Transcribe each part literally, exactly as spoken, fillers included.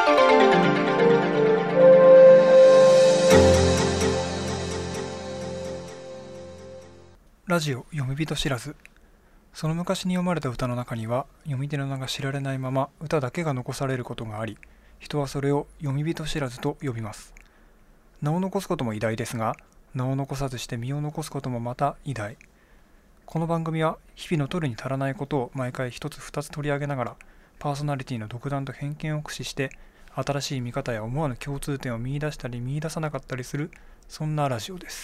ラジオ読み人知らず。その昔に読まれた歌の中には読み手の名が知られないまま歌だけが残されることがあり、人はそれを読み人知らずと呼びます。名を残すことも偉大ですが、名を残さずして身を残すこともまた偉大。この番組は日々の取るに足らないことを毎回一つ二つ取り上げながら、パーソナリティの独断と偏見を駆使して新しい見方や思わぬ共通点を見出したり見出さなかったりする、そんなラジオです。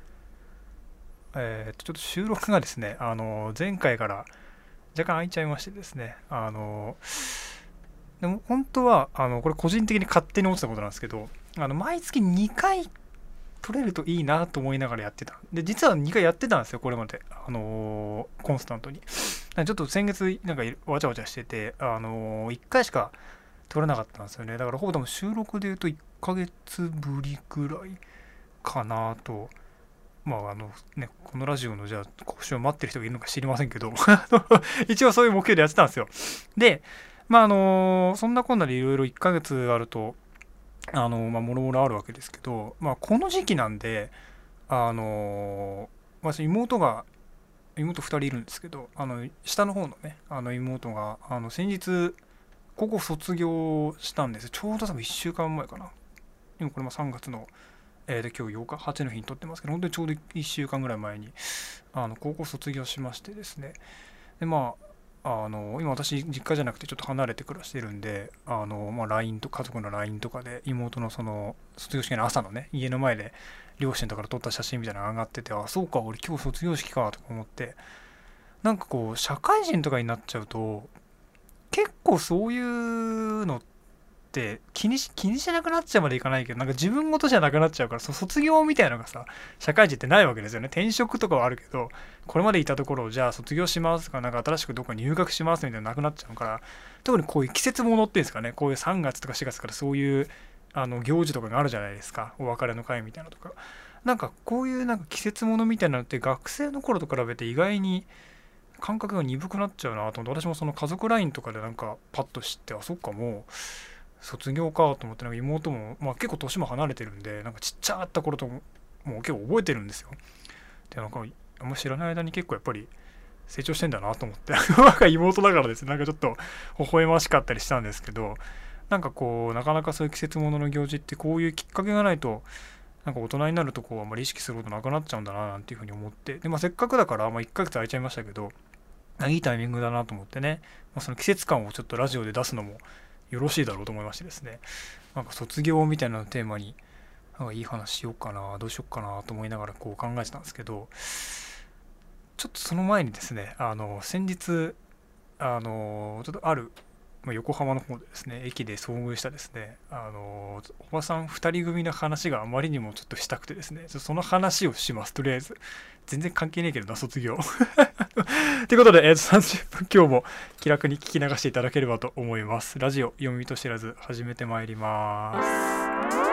えー、とちょっと収録がですね、あの前回から若干空いちゃいましてですね、あのでも本当はあのこれ個人的に勝手に思ってたことなんですけど、あの毎月にかい取れるといいなと思いながらやってた。で実はにかいやってたんですよ、これまで、あのコンスタントに。ちょっと先月なんかわちゃわちゃしてて、あのいっかいしか取れなかったんですよね。だからほぼ多分収録でいうといっかげつぶりぐらいかなと。まああのね、このラジオのじゃあ更新を待ってる人がいるのか知りませんけど一応そういう目標でやってたんですよ。でまああのそんなこんなでいろいろいっかげつあるとあのまあもろもろあるわけですけど、まあこの時期なんであの私妹が妹ふたりいるんですけど、あの下の方のねあの妹があの先日高校卒業したんです。ちょうど多分いっしゅうかんまえかな。今これもさんがつのえー、で今日ようかはちの日に撮ってますけど、本当にちょうどいっしゅうかんぐらい前にあの高校卒業しましてですね。でまああの今私実家じゃなくてちょっと離れて暮らしてるんで、あの、まあ、ライン と家族の ライン とかで妹のその卒業式の朝のね家の前で両親とかから撮った写真みたいなのが上がってて、あそうか俺今日卒業式かとか思って、なんかこう社会人とかになっちゃうと結構そういうのってって気にし、気にしなくなっちゃうまでいかないけど、なんか自分ごとじゃなくなっちゃうから、そ卒業みたいなのがさ社会人ってないわけですよね。転職とかはあるけど、これまでいたところをじゃあ卒業しますとか、なんか新しくどっか入学しますみたいなのなくなっちゃうから、特にこういう季節ものっていうんですかね、こういうさんがつとかしがつからそういうあの行事とかがあるじゃないですか、お別れの会みたいなのとか、なんかこういうなんか季節ものみたいなのって学生の頃と比べて意外に感覚が鈍くなっちゃうなと思って、私もその家族 ライン とかでなんかパッと知って、あそっかもう卒業かと思って、なんか妹も、まあ、結構年も離れてるんで、なんかちっちゃかった頃とももう結構覚えてるんですよ。でなんかあんま知らない間に結構やっぱり成長してんだなと思ってなんか妹だからですね、なんかちょっと微笑ましかったりしたんですけど、なんかこうなかなかそういう季節ものの行事ってこういうきっかけがないとなんか大人になるとこうあんまり意識することなくなっちゃうんだななんていうふうに思って、で、まあ、せっかくだから、まあ、いっかげつ空いちゃいましたけど、いいタイミングだなと思ってね、まあ、その季節感をちょっとラジオで出すのもよろしいだろうと思いましてですね、なんか卒業みたいなテーマになんかいい話しようかな、どうしようかなと思いながらこう考えてたんですけど、ちょっとその前にですね、あの先日あのちょっとある横浜の方でですね駅で遭遇したですね、あのおばさんふたり組の話があまりにもちょっとしたくてですね、その話をします。とりあえず全然関係ねえけどな卒業ということで、えー、とさんじゅっぷん今日も気楽に聞き流していただければと思います。ラジオ読み人知らず始めてまいります。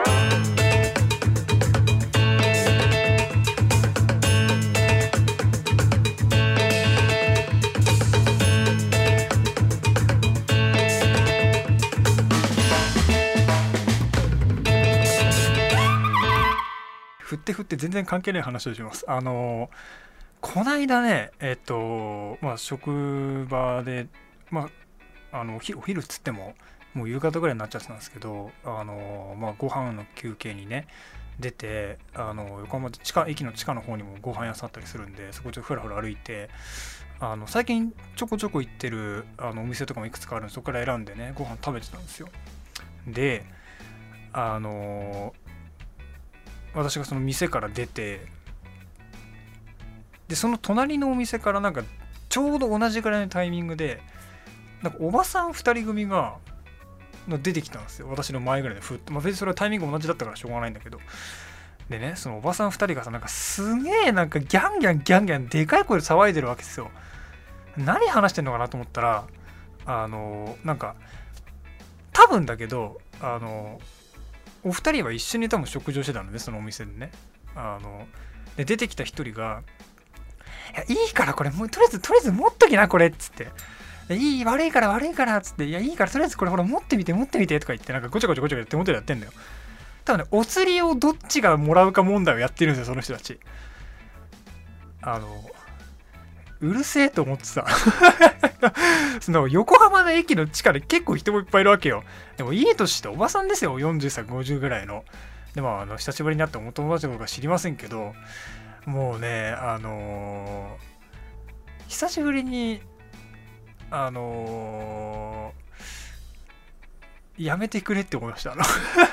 振って振って全然関係ない話をします。あのこないだねえっとまあ職場でまああのお昼お昼っつってももう夕方ぐらいになっちゃってたんですけど、あのまあご飯の休憩にね出て、あの横浜で地下駅の地下の方にもご飯屋さんあったりするんで、そこちょっとふらふら歩いて、あの最近ちょこちょこ行ってるあのお店とかもいくつかあるんで、そこから選んでねご飯食べてたんですよ。であの私がその店から出て、でその隣のお店からなんかちょうど同じぐらいのタイミングでなんかおばさんふたり組が出てきたんですよ、私の前ぐらいでふっと、まあ、別にそれはタイミング同じだったからしょうがないんだけど、でねそのおばさんふたりがさなんかすげえなんかギャンギャンギャンギャンでかい声で騒いでるわけですよ。何話してんのかなと思ったら、あのなんか多分だけどあのお二人は一緒に多分食事をしてたので、そのお店でね、あので出てきた一人がいやいいからこれもうとりあえずとりあえず持っときなこれっつって、 いい、悪いから悪いからっつって、いやいいからとりあえずこれほら持ってみて持ってみてとか言って、なんかごちゃごちゃごちゃごちゃ手元でやってんだよ。多分ね、お釣りをどっちがもらうか問題をやってるんですよ、その人たち。あの、うるせえと思ってさその横浜の駅の地下で結構人もいっぱいいるわけよ。でもいい年しておばさんですよ、よんじゅっさいごじゅうぐらいの。でもあの久しぶりに会ってお友達とか知りませんけど、もうね、あのー、久しぶりにあのー、やめてくれって思いました。あの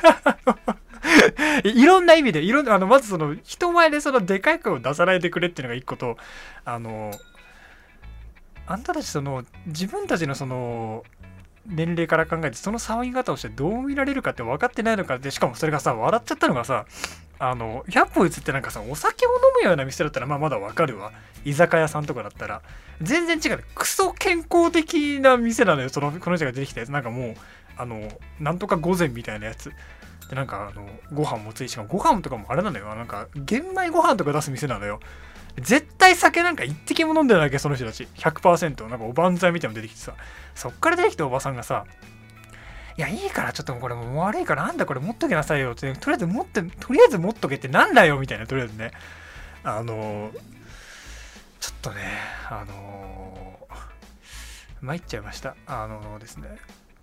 いろんな意味で、いろんな、あの、まずその、人前でそのでかい声を出さないでくれっていうのが一個と、あの、あんたたちその、自分たちのその、年齢から考えて、その騒ぎ方をしてどう見られるかって分かってないのかって、しかもそれがさ、笑っちゃったのがさ、あの、ひゃっぽ移ってなんかさ、お酒を飲むような店だったら、まあまだわかるわ。居酒屋さんとかだったら。全然違う。クソ健康的な店なのよ、その、この人が出てきたやつ。なんかもう、あの、なんとか御膳みたいなやつ。で、なんか、あの、ご飯もついしかも、ご飯とかもあれなのよ。なんか、玄米ご飯とか出す店なのよ。絶対酒なんか一滴も飲んでないわけ、その人たち。ひゃくパーセント。なんかおばんざいみたいなの出てきてさ。そっから出てきたおばさんがさ、いや、いいから、ちょっとこれもう悪いから、なんだこれ持っとけなさいよって、とりあえず持って、とりあえず持っとけってなんだよみたいな、とりあえずね。あの、ちょっとね、あの、参っちゃいました。あのですね、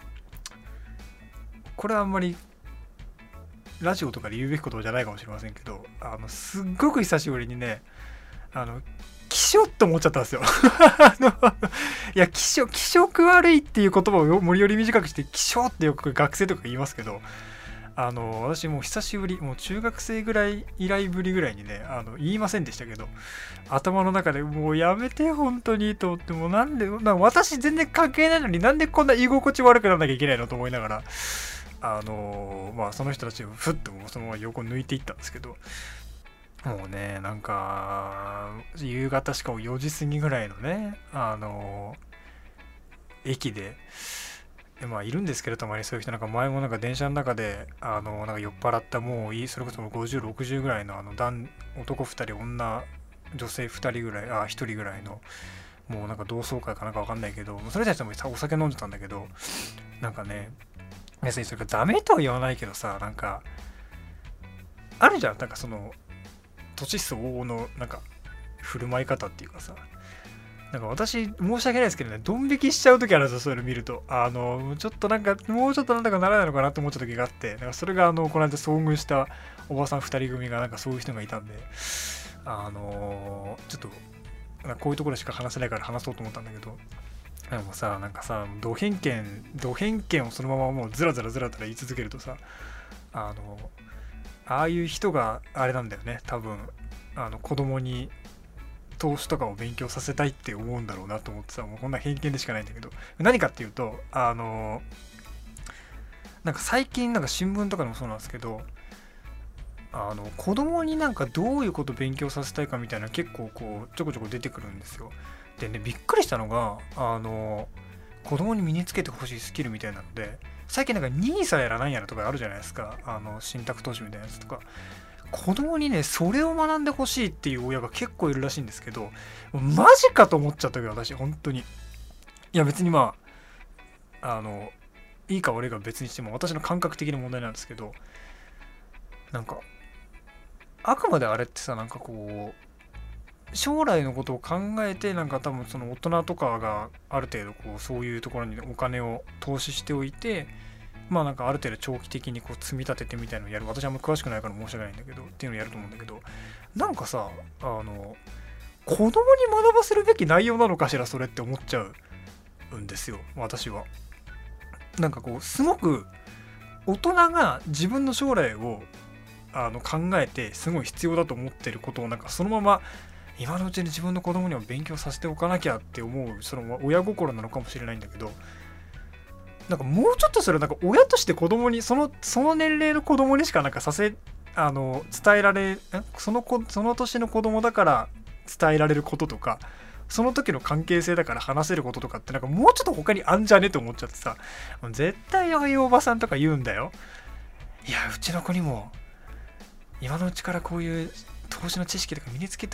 これはあんまり、ラジオとかで言うべきことじゃないかもしれませんけど、あの、すっごく久しぶりにね、あの、気象って思っちゃったんですよ。あのいや、気象、気色悪いっていう言葉を無理より短くして、気象ってよく学生とか言いますけど、あの、私もう久しぶり、もう中学生ぐらい以来ぶりぐらいにね、あの、言いませんでしたけど、頭の中でもうやめて、本当にと思って、もうなんで、なん私全然関係ないのになんでこんな居心地悪くならなきゃいけないのと思いながら、あの、まあその人たちをふっともうそのまま横抜いていったんですけど、もうね、なんか、夕方しかもよじ過ぎぐらいのね、あの、駅で、でまあいるんですけど、たまにそういう人、なんか前もなんか電車の中で、あの、なんか酔っ払った、もういい、それこそごじゅう、ろくじゅうぐらいの、あの、男男ふたり、女、女性ふたりぐらい、あ、ひとりぐらいの、もうなんか同窓会かなんかわかんないけど、それたちもお酒飲んでたんだけど、なんかね、別にそれがダメとは言わないけどさ、なんか、あるじゃん、なんかその、年相応のなんか振る舞い方っていうかさ、なんか私申し訳ないですけどね、ドン引きしちゃう時あるんですよ、そういうの見ると。あの、ちょっとなんか、もうちょっとなんだかならないのかなって思っちゃう時があって、なんかそれがあの、この間遭遇したおばさんふたり組がなんかそういう人がいたんで、あの、ちょっと、こういうところしか話せないから話そうと思ったんだけど、でもさ、なんかさ、ド偏見、ド偏見をそのままもうずらずらずらずら言い続けるとさ、あの、ああいう人があれなんだよね、多分あの子供に投資とかを勉強させたいって思うんだろうなと思ってさ、もうこんな偏見でしかないんだけど、何かっていうと、あのなんか最近なんか新聞とかでもそうなんですけど、あの子供になんかどういうことを勉強させたいかみたいな結構こうちょこちょこ出てくるんですよ。でね、びっくりしたのが、あの子供に身につけてほしいスキルみたいなので、最近なんかニーサやらなんやらとかあるじゃないですか。あの、信託投資みたいなやつとか。子供にね、それを学んでほしいっていう親が結構いるらしいんですけど、マジかと思っちゃったけど、私、本当に。いや、別にまあ、あの、いいか悪いか別にしても、私の感覚的な問題なんですけど、なんか、あくまであれってさ、なんかこう、将来のことを考えて、なんか多分その大人とかがある程度こうそういうところにお金を投資しておいて、まあなんかある程度長期的にこう積み立ててみたいのをやる。私はあんま詳しくないから申し訳ないんだけどっていうのをやると思うんだけど、なんかさ、あの子供に学ばせるべき内容なのかしらそれって思っちゃうんですよ、私は。なんかこうすごく大人が自分の将来をあの考えてすごい必要だと思ってることをなんかそのまま今のうちに自分の子供には勉強させておかなきゃって思う、その親心なのかもしれないんだけど、なんかもうちょっとそれなんか親として子供にそのその年齢の子供にしかなんかさせあの伝えられその子その年の子供だから伝えられることとか、その時の関係性だから話せることとかってなんかもうちょっと他にあんじゃねと思っちゃってさ、絶対ああいうおばさんとか言うんだよ。いや、うちの子にも今のうちからこういう投資の知識とか身につけてお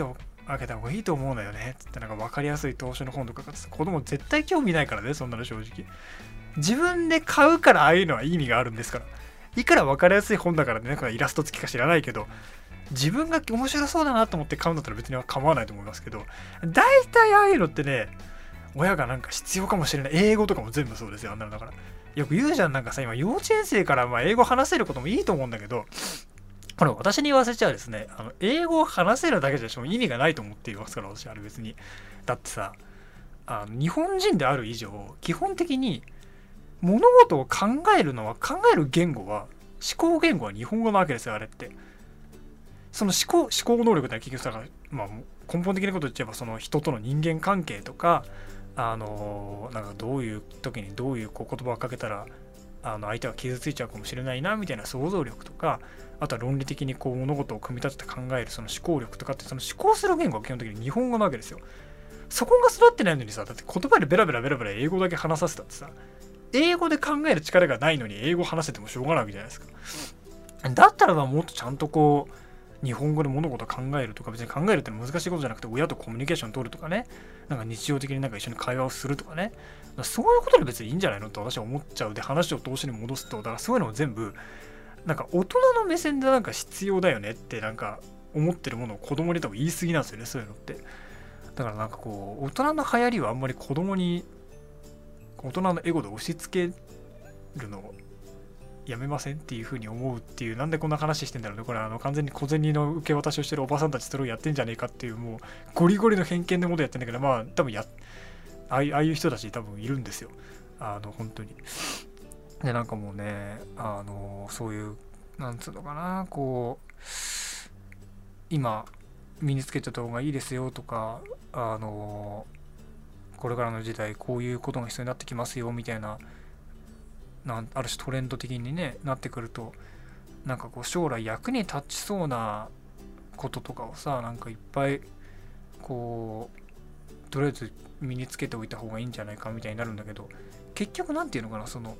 開けた方がいいと思うのよねつって、なんか分かりやすい投資の本とかが子供絶対興味ないからね、そんなの正直。自分で買うからああいうのは意味があるんですから。いくら分かりやすい本だからね、なんかイラスト付きか知らないけど、自分が面白そうだなと思って買うんだったら別には構わないと思いますけど、大体ああいうのってね、親がなんか必要かもしれない。英語とかも全部そうですよ、あんなのだから。よく言うじゃん、なんかさ、今幼稚園生からまあ英語話せることもいいと思うんだけど、これ私に言わせちゃうですね、あの英語を話せるだけじゃ意味がないと思っていますから、私あれ別に。だってさ、あの日本人である以上、基本的に物事を考えるのは、考える言語は、思考言語は日本語なわけですよ、あれって。その思考、思考能力って結局さ、まあ、根本的なこと言っちゃえば、その人との人間関係とか、あのなんかどういう時にどういうこう言葉をかけたらあの相手は傷ついちゃうかもしれないなみたいな想像力とか、あとは論理的にこう物事を組み立てて考えるその思考力とかって、その思考する言語は基本的に日本語なわけですよ。そこが育ってないのにさ、だって言葉でベラベラベラベラ英語だけ話させたってさ、英語で考える力がないのに英語話せてもしょうがないわけじゃないですか。だったらばもっとちゃんとこう日本語で物事を考えるとか、別に考えるって難しいことじゃなくて、親とコミュニケーション取るとかね、なんか日常的になんか一緒に会話をするとかね、そういうことで別にいいんじゃないのって私は思っちゃう。で、話を投資に戻すと、だからそういうのも全部なんか大人の目線でなんか必要だよねってなんか思ってるものを子供に多分言い過ぎなんですよね、そういうのって。だからなんかこう大人の流行りはあんまり子供に大人のエゴで押し付けるのをやめませんっていう風に思うっていう、なんでこんな話してんだろうね。これあの完全に小銭の受け渡しをしてるおばさんたちそれをやってんじゃねえかっていう、もうゴリゴリの偏見のもとやってんだけど、まあ多分やああいうああいう人たち多分いるんですよ、あの本当に。でなんかもうね、あのそういうなんつうのかな、こう今身につけてた方がいいですよとか、あのこれからの時代こういうことが必要になってきますよみたいな、なんある種トレンド的に、ね、なってくると、なんかこう将来役に立ちそうなこととかをさ、なんかいっぱいこうとりあえず身につけておいた方がいいんじゃないかみたいになるんだけど、結局なんていうのかな、その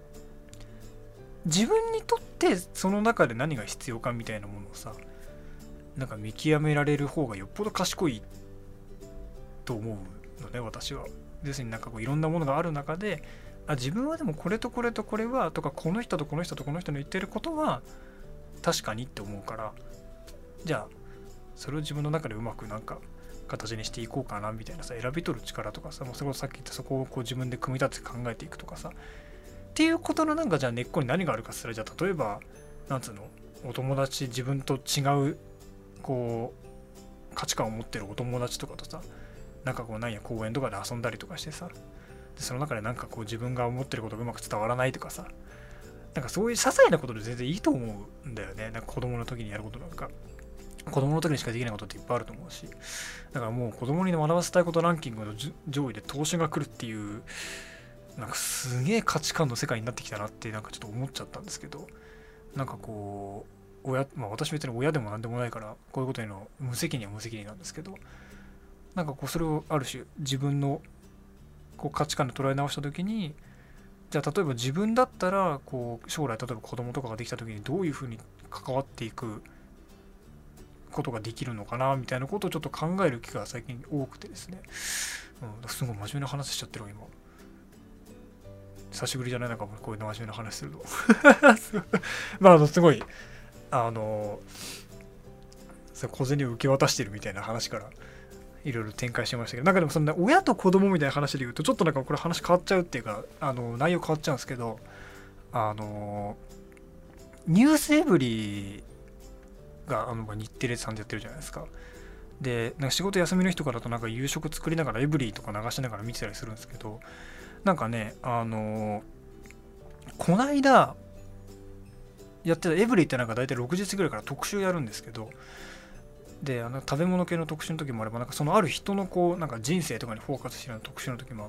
自分にとってその中で何が必要かみたいなものをさ、なんか見極められる方がよっぽど賢いと思うのね、私は。要するになんかこういろんなものがある中で、あ自分はでもこれとこれとこれはとか、この人とこの人とこの人の言ってることは確かにって思うから、じゃあそれを自分の中でうまくなんか形にしていこうかなみたいなさ、選び取る力とかさ、もうそれこそさっき言ったそこをこう自分で組み立てて考えていくとかさっていうことのなんか、じゃあ根っこに何があるかすら、じゃあ例えばなんつうの、お友達、自分と違うこう価値観を持ってるお友達とかとさ、なんかこうなんや公園とかで遊んだりとかしてさ、でその中でなんかこう自分が思ってることがうまく伝わらないとかさ、なんかそういう些細なことで全然いいと思うんだよね。なんか子供の時にやることなんか、子供の時にしかできないことっていっぱいあると思うし、だからもう子供に学ばせたいことランキングの上位で投資が来るっていう、なんかすげえ価値観の世界になってきたなってなんかちょっと思っちゃったんですけど、なんかこう親、まあ私別に親でもなんでもないからこういうことへの無責任は無責任なんですけど、なんかこうそれをある種自分のこう価値観で捉え直した時に、じゃあ例えば自分だったらこう将来例えば子供とかができた時にどういうふうに関わっていくことができるのかなみたいなことをちょっと考える機会が最近多くてですね、うん、すごい真面目な話しちゃってる今。久しぶりじゃないのかも、こういう真面目な話するの。まああのすごいあの小銭を受け渡してるみたいな話からいろいろ展開してましたけど、なんかでもそんな親と子供みたいな話で言うとちょっとなんかこれ話変わっちゃうっていうか、あの内容変わっちゃうんですけど、あのニュースエブリがあの日テレさんでやってるじゃないですか。でなんか仕事休みの日とかだとなんか夕食作りながらエブリとか流しながら見てたりするんですけど、なんかね、あのこないだやってたエブリってなんか大体ろくじぐらいから特集やるんですけど、であの食べ物系の特集の時もあれば、なんかそのある人のこうなんか人生とかにフォーカスしてる特集の時もあって、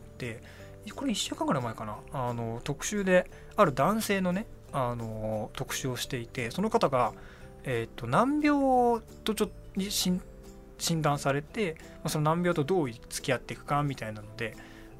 これいっしゅうかんぐらい前かな、あの特集である男性のね、あの特集をしていて、その方が、えー、と難病とちょっと診断されて、その難病とどう付き合っていくかみたいなので、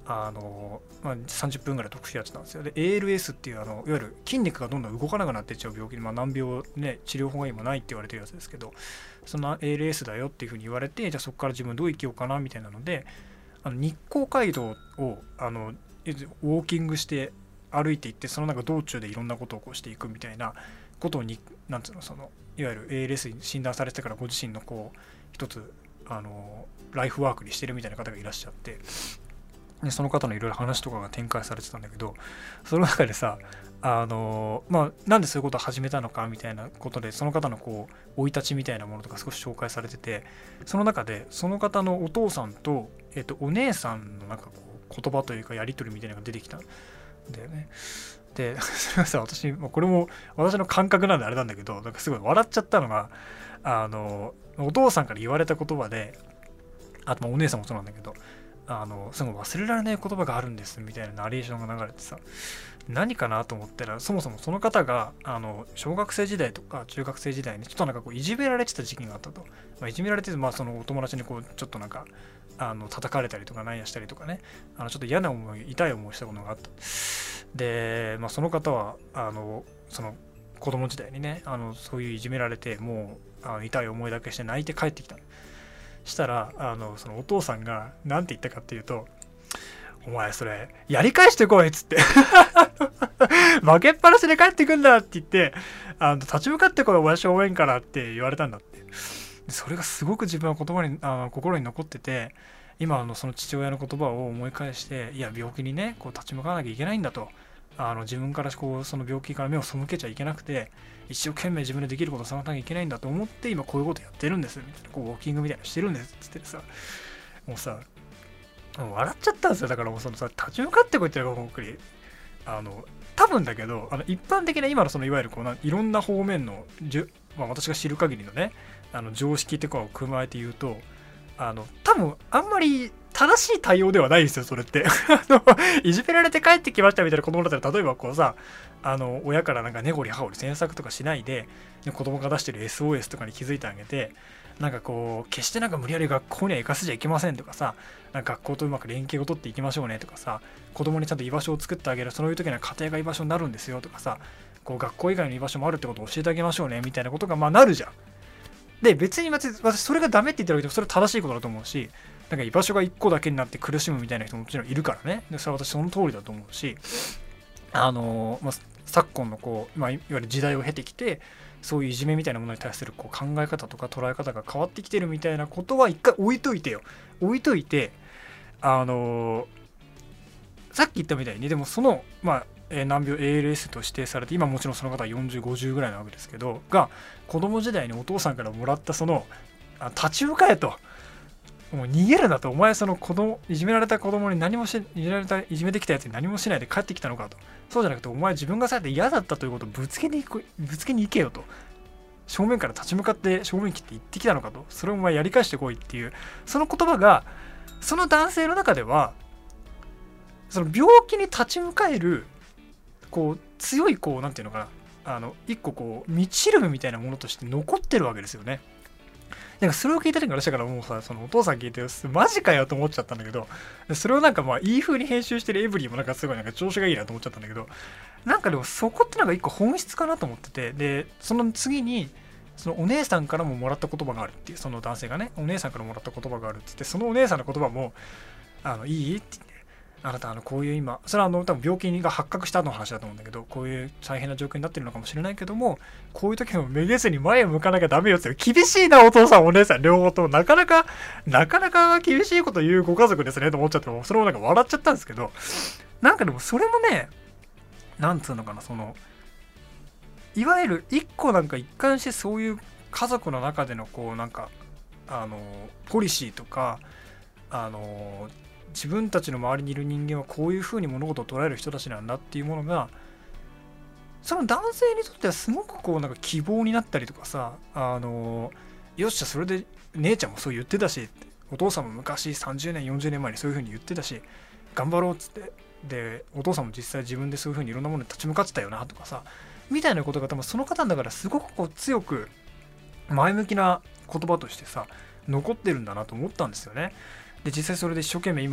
あの、まあ、さんじゅっぷんぐらい特殊やってたんですよ。で エーエルエス っていうあのいわゆる筋肉がどんどん動かなくなっていっちゃう病気で、まあ、難病ね、治療法が今ないって言われてるやつですけど、その エーエルエス だよっていうふうに言われて、じゃあそこから自分どう生きようかなみたいなので、あの日光街道をあのウォーキングして歩いていって、そのなんか道中でいろんなことをこうしていくみたいなことに、なんつうの、そのいわゆる エーエルエス に診断されてからご自身のこう一つあのライフワークにしてるみたいな方がいらっしゃって、でその方のいろいろ話とかが展開されてたんだけど、その中でさ、あのまあなんでそういうことを始めたのかみたいなことで、その方のこう生い立ちみたいなものとか少し紹介されてて、その中でその方のお父さんと、えっと、お姉さんのなんかこう言葉というかやり取りみたいなのが出てきたんだよね。でそれはさ、私これも私の感覚なんであれなんだけど、なんかすごい笑っちゃったのが、あのお父さんから言われた言葉で、あとまあお姉さんもそうなんだけど、あのすごい忘れられない言葉があるんですみたいなナレーションが流れてさ、何かなと思ったら、そもそもその方があの小学生時代とか中学生時代にちょっとなんかこういじめられてた時期があったと、まあ、いじめられてて、まあそのお友達にこうちょっとなんかあの叩かれたりとか何やしたりとかね、あのちょっと嫌な思い、痛い思いしたことがあった。で、まあ、その方はあのその子供時代にね、あのそういういじめられて、もうあの痛い思いだけして泣いて帰ってきた。したらあのそのお父さんが何て言ったかっていうと、お前それやり返してこいっつって負けっぱなしで帰ってくんだって言って、あの立ち向かってこいお前正面からって言われたんだって。それがすごく自分は言葉にあの心に残ってて、今あのその父親の言葉を思い返して、いや病気にねこう立ち向かわなきゃいけないんだと、あの自分からこうその病気から目を背けちゃいけなくて、一生懸命自分でできることを探さなきゃいけないんだと思って、今こういうことやってるんですみたいな、こうウォーキングみたいなのしてるんですっつってさ、もうさもう笑っちゃったんですよ。だからもうそのさ、立ち向かってこいっていうのが僕にあの多分だけど、あの一般的な今のそのいわゆるこうないろんな方面のじゅ、まあ、私が知る限りのね、あの常識とかを踏まえて言うと、あの多分あんまり正しい対応ではないですよ、それってあのいじめられて帰ってきましたみたいな子供だったら、例えばこうさ、あの親からなんか根掘り葉掘り詮索とかしないで、子供が出してる エスオーエス とかに気づいてあげて、なんかこう決してなんか無理やり学校には行かせちゃいけませんとかさ、なんか学校とうまく連携を取っていきましょうねとかさ、子供にちゃんと居場所を作ってあげる、そういう時には家庭が居場所になるんですよとかさ、こう学校以外の居場所もあるってことを教えてあげましょうねみたいなことがまあなるじゃん。で別に私それがダメって言ってるわけでも、それは正しいことだと思うし、なんか居場所がいっこだけになって苦しむみたいな人ももちろんいるからね。でそれは私その通りだと思うし、あのーまあ、昨今のこう、まあ、いわゆる時代を経てきて、そういういじめみたいなものに対するこう考え方とか捉え方が変わってきてるみたいなことは一回置いといてよ。置いといて、あのー、さっき言ったみたいに、でもその、まあ、えー、難病 エーエルエス と指定されて、今もちろんその方はよんじゅう、ごじゅうぐらいなわけですけど、が、子供時代にお父さんからもらったその、あ立ち向かえと。もう逃げるなと、お前その子供、いじめられた子供に何もし、いじめられた、いじめてきたやつに何もしないで帰ってきたのかと。そうじゃなくて、お前自分がされて嫌だったということをぶつけに行く、ぶつけに行けよと。正面から立ち向かって正面切って言ってきたのかと。それをお前やり返してこいっていう、その言葉が、その男性の中では、その病気に立ち向かえる、こう、強い、こう、なんていうのかな、あの、一個こう、道しるべみたいなものとして残ってるわけですよね。なんかそれを聞いた時からしたから、もうさ、そのお父さん聞いてマジかよと思っちゃったんだけど、それをなんかまあいい風に編集してるエブリィもなんかすごいなんか調子がいいなと思っちゃったんだけど、なんかでもそこってなんか一個本質かなと思ってて、でその次にそのお姉さんからももらった言葉があるっていう、その男性がねお姉さんからもらった言葉があるって言って、そのお姉さんの言葉もあのいいって言って、あなたあのこういう今、それはあの多分病気が発覚した後の話だと思うんだけど、こういう大変な状況になってるのかもしれないけども、こういう時もめげずに前を向かなきゃダメよって、厳しいなお父さんお姉さん両方とも、なかなかなかなか厳しいこと言うご家族ですねと思っちゃって、もそれもなんか笑っちゃったんですけど、なんかでもそれもね、なんつうのかな、そのいわゆる一個なんか一貫してそういう家族の中でのこうなんかあのポリシーとか、あの自分たちの周りにいる人間はこういう風に物事を捉える人たちなんだっていうものが、その男性にとってはすごくこうなんか希望になったりとかさ、あのよっしゃそれで姉ちゃんもそう言ってたし、お父さんも昔さんじゅうねんよんじゅうねんまえにそういう風に言ってたし頑張ろうっつって、でお父さんも実際自分でそういう風にいろんなものに立ち向かってたよなとかさ、みたいなことが多分その方だからすごくこう強く前向きな言葉としてさ残ってるんだなと思ったんですよね。で実際それで一生懸命今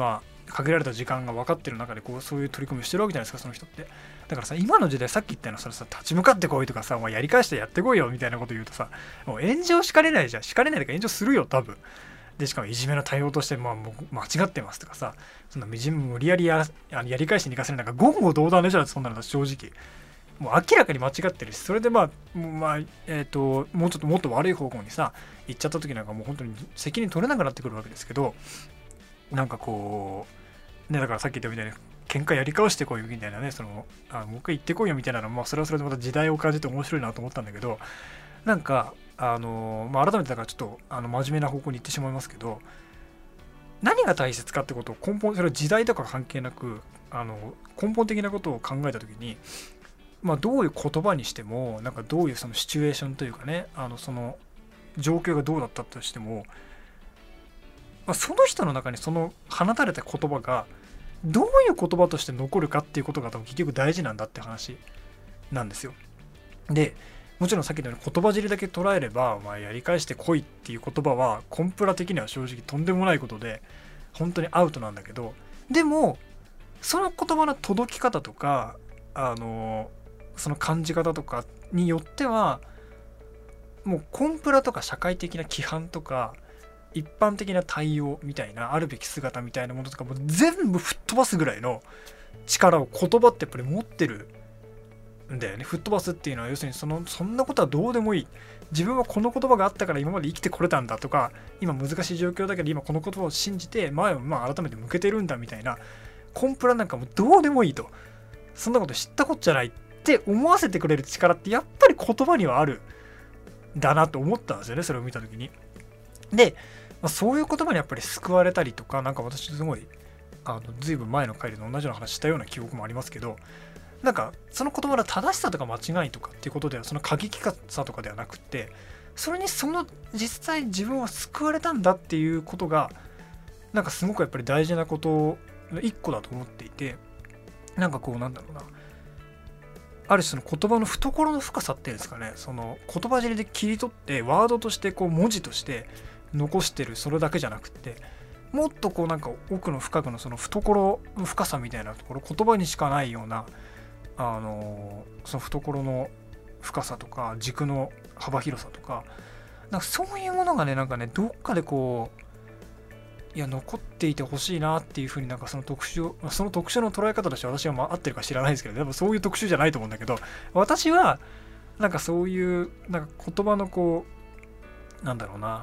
限られた時間が分かってる中でこうそういう取り組みをしてるわけじゃないですか、その人って。だからさ、今の時代さっき言ったようなそれさ、立ち向かってこいとかさ、まあ、やり返してやってこいよみたいなこと言うとさ、もう炎上しかねないじゃん。しかねないとか炎上するよ多分。でしかもいじめの対応としてまあもう間違ってますとかさ、そんな無理やり や, やり返しに行かせるなんか言語道断でしょ、そんなの正直。もう明らかに間違ってるし、それでまあ、もうまあ、えっと、もうちょっともっと悪い方向にさ、行っちゃった時なんかもう本当に責任取れなくなってくるわけですけど、なんかこう、ね、だからさっき言ったみたいに、喧嘩やり返してこいみたいなね、その、あもう一回行ってこいよみたいなのも、まあ、それはそれでまた時代を感じて面白いなと思ったんだけど、なんか、あの、まあ、改めてだからちょっと、あの、真面目な方向に行ってしまいますけど、何が大切かってことを根本、それは時代とか関係なく、あの、根本的なことを考えたときに、まあ、どういう言葉にしても、なんかどういうそのシチュエーションというかね、あのその状況がどうだったとしても、まあ、その人の中にその放たれた言葉がどういう言葉として残るかっていうことが多分結局大事なんだって話なんですよ。で、もちろんさっきのように言葉尻だけ捉えれば、お前やり返してこいっていう言葉はコンプラ的には正直とんでもないことで、本当にアウトなんだけど、でもその言葉の届き方とか、あのその感じ方とかによってはもうコンプラとか社会的な規範とか一般的な対応みたいなあるべき姿みたいなものとかも全部吹っ飛ばすぐらいの力を言葉ってやっぱり持ってるんだよね。吹っ飛ばすっていうのは要するにそのそんなことはどうでもいい、自分はこの言葉があったから今まで生きてこれたんだとか、今難しい状況だけど今この言葉を信じて前をまあ改めて向けてるんだみたいな、コンプラなんかもうどうでもいいと、そんなこと知ったこっちゃないって思わせてくれる力ってやっぱり言葉にはあるんだなと思ったんですよね、それを見た時に。で、まあ、そういう言葉にやっぱり救われたりとか、なんか私すごいあのずいぶん前の回で同じような話したような記憶もありますけど、なんかその言葉の正しさとか間違いとかっていうことではその過激さとかではなくて、それにその実際自分は救われたんだっていうことがなんかすごくやっぱり大事なことの一個だと思っていて、なんかこうなんだろうな、ある種の言葉の懐の深さっていうんですかね、その言葉尻で切り取ってワードとしてこう文字として残してるそれだけじゃなくて、もっとこうなんか奥の深くのその懐の深さみたいなところ、言葉にしかないようなあのその懐の深さとか軸の幅広さとか、なんかそういうものがね、なんかねどっかでこういや残っていてほしいなっていうふうに、なんかその特集をその特集の捉え方として私はまあ合ってるか知らないですけど、でもそういう特集じゃないと思うんだけど、私はなんかそういうなんか言葉のこうなんだろうな、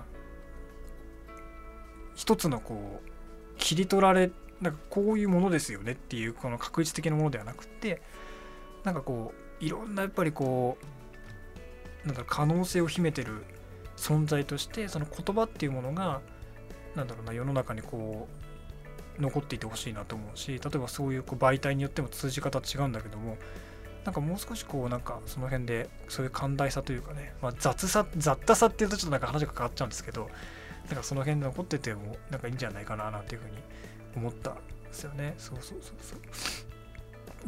一つのこう切り取られ、なんかこういうものですよねっていうこの確実的なものではなくて、なんかこういろんなやっぱりこうなんだろう可能性を秘めてる存在として、その言葉っていうものがなんだろうな、世の中にこう残っていてほしいなと思うし、例えばそういうこう媒体によっても通じ方違うんだけども、なんかもう少しこうなんかその辺でそういう寛大さというかね、まあ、雑さ雑多さっていうとちょっとなんか話が変わっちゃうんですけど、なんかその辺で残っててもなんかいいんじゃないかななんていうふうに思ったんですよね。そうそうそうそう。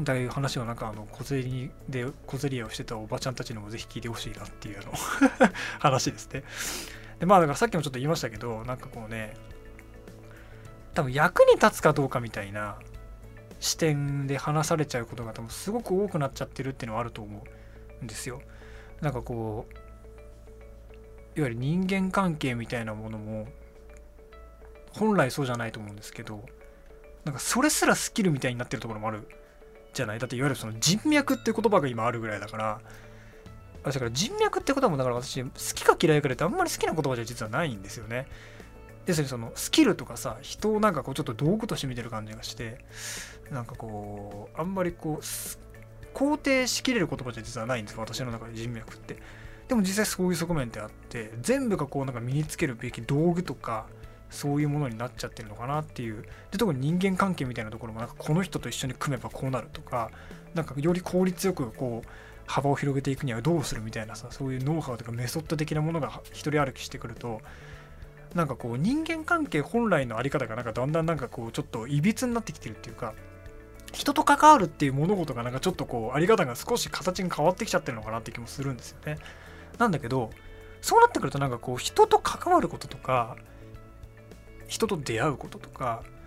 だいう話をなんかあの小競りで小競り合いをしてたおばちゃんたちにもぜひ聞いてほしいなっていうあの話ですね。でまあだからさっきもちょっと言いましたけど、なんかこうね、多分役に立つかどうかみたいな視点で話されちゃうことが多分すごく多くなっちゃってるっていうのはあると思うんですよ。なんかこういわゆる人間関係みたいなものも本来そうじゃないと思うんですけど、なんかそれすらスキルみたいになってるところもあるじゃない。だっていわゆるその人脈っていう言葉が今あるぐらいだから、だから人脈って言葉もだから私好きか嫌いかで言うとあんまり好きな言葉じゃ実はないんですよね。要するにそのスキルとかさ、人をなんかこうちょっと道具として見てる感じがして、なんかこうあんまりこう肯定しきれる言葉じゃ実はないんですよ、私の中で人脈って。でも実際そういう側面ってあって、全部がこうなんか身につけるべき道具とかそういうものになっちゃってるのかなっていう。で特に人間関係みたいなところもなんかこの人と一緒に組めばこうなるとか、なんかより効率よくこう幅を広げていくにはどうするみたいなさ、そういうノウハウとかメソッド的なものが一人歩きしてくると、なんかこう人間関係本来のあり方がなんかだんだんなんかこうちょっといびつになってきてるっていうか、人と関わるっていう物事がなんかちょっとこうあり方が少し形が変わってきちゃってるのかなって気もするんですよね。なんだけどそうなってくるとなんかこう人と関わることとか人と出会うこととか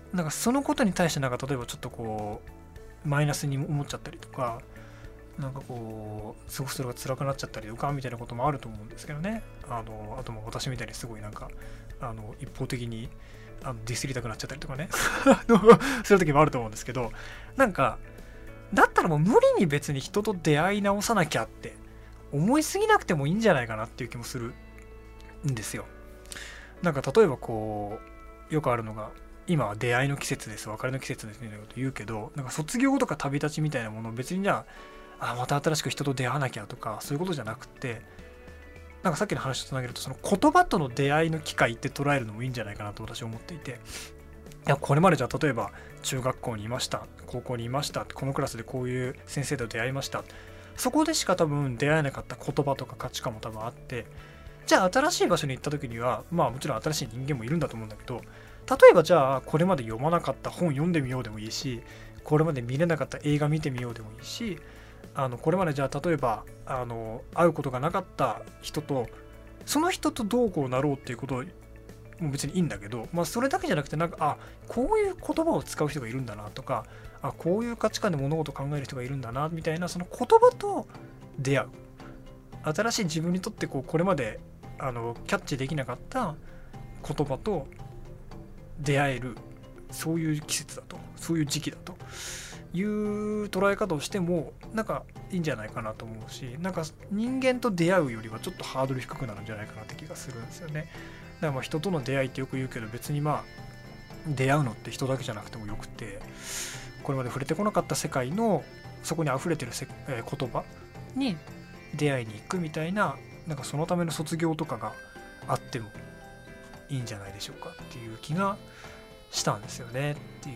なんかそのことに対してなんか例えばちょっとこうマイナスに思っちゃったりとか、なんかこうすごくそれが辛くなっちゃったりとかみたいなこともあると思うんですけどね。あのあとも私みたいにすごいなんかあの一方的にあのディスりたくなっちゃったりとかねする時もあると思うんですけど、なんかだったらもう無理に別に人と出会い直さなきゃって思いすぎなくてもいいんじゃないかなっていう気もするんですよ。なんか例えばこうよくあるのが、今は出会いの季節です、別れの季節ですみたいなこと言うけど、なんか卒業とか旅立ちみたいなものを別にじゃあ、あまた新しく人と出会わなきゃとかそういうことじゃなくて、なんかさっきの話とつなげると、その言葉との出会いの機会って捉えるのもいいんじゃないかなと私は思っていて、いやこれまでじゃあ例えば中学校にいました、高校にいました、このクラスでこういう先生と出会いました、そこでしか多分出会えなかった言葉とか価値観も多分あって、じゃあ新しい場所に行った時にはまあもちろん新しい人間もいるんだと思うんだけど、例えばじゃあこれまで読まなかった本読んでみようでもいいし、これまで見れなかった映画見てみようでもいいし、あのこれまでじゃあ例えばあの会うことがなかった人とその人とどうこうなろうっていうことも別にいいんだけど、まあそれだけじゃなくて、なんかあこういう言葉を使う人がいるんだなとか、あこういう価値観で物事を考える人がいるんだなみたいな、その言葉と出会う、新しい自分にとってこうこれまであのキャッチできなかった言葉と出会える、そういう季節だと、そういう時期だという捉え方をしてもなんかいいんじゃないかなと思うし、なんか人間と出会うよりはちょっとハードル低くなるんじゃないかなって気がするんですよね。だからまあ人との出会いってよく言うけど、別にまあ出会うのって人だけじゃなくてもよくて、これまで触れてこなかった世界のそこに溢れてるせ、えー、言葉に出会いに行くみたいな、なんかそのための卒業とかがあってもいいんじゃないでしょうかっていう気がしたんですよねっていう。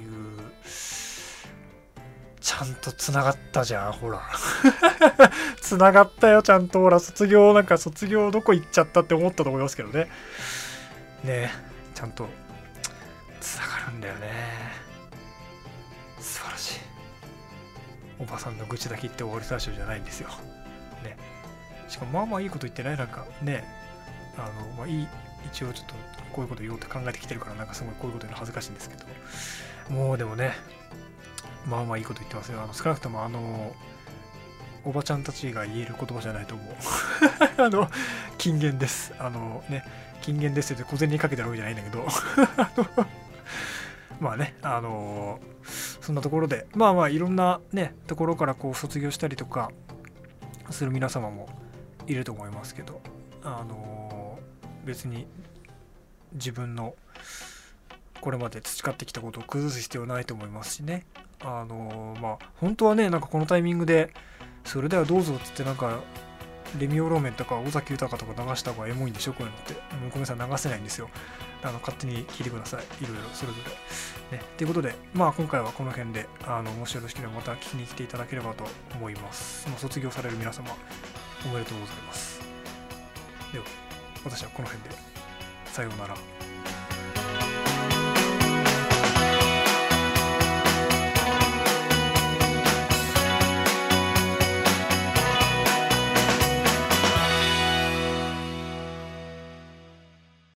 ちゃんとつながったじゃん、ほらつながったよちゃんと、ほら卒業、なんか卒業どこ行っちゃったって思ったと思いますけどね。ねちゃんとつながるんだよね。素晴らしい。おばさんの愚痴だけ言って終わり最初じゃないんですよね。しかもまあまあいいこと言ってない、なんかね、あのまあいい、一応ちょっとこういうこと言おうって考えてきてるから、なんかすごいこういうこと言うの恥ずかしいんですけど、もうでもね、まあまあいいこと言ってますよ。あの少なくともあのおばちゃんたちが言える言葉じゃないと思うあの金言です。あのね、金言ですって小銭にかけてるわけじゃないんだけどまあね、あのそんなところで、まあまあいろんなねところからこう卒業したりとかする皆様もいると思いますけど、あの別に自分のこれまで培ってきたことを崩す必要はないと思いますしね。あのまあ本当はね、なんかこのタイミングでそれではどうぞっつってなんかレミオロメンとか尾崎豊とか流した方がエモいんでしょ、こういうのって。ごめんなさい、流せないんですよ。あの勝手に聞いてください、いろいろそれぞれね。ということで、まあ今回はこの辺で、あのもしよろしければまた聞きに来ていただければと思います。もう卒業される皆様おめでとうございます。では私はこの辺でさようなら。